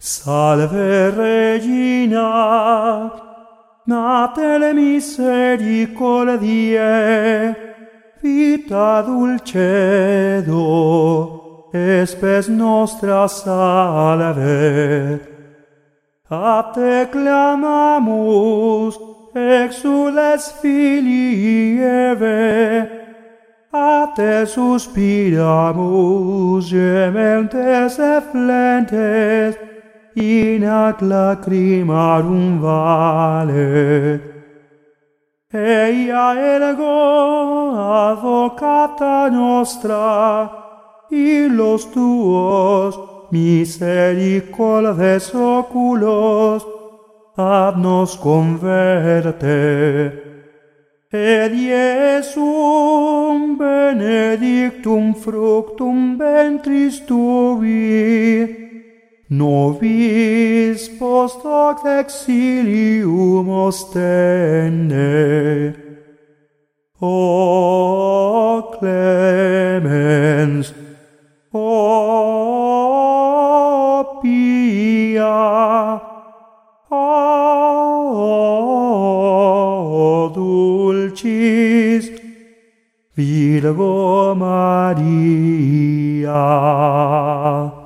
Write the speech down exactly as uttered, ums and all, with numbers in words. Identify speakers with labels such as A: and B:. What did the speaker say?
A: Salve Regina, Mater misericordiae, vita dulcedo, espes nostra salve. A te clamamus, exules filii Eve, a te suspiramus, gementes et flentes, in ac lacrimarum vale. Eia ergo advocata nostra, illos tuos misericordes oculos ad nos converte. Et Iesum benedictum fructum ventris tui, nobis post hoc exilium ostende. O clemens, o pia, o dulcis Virgo Maria.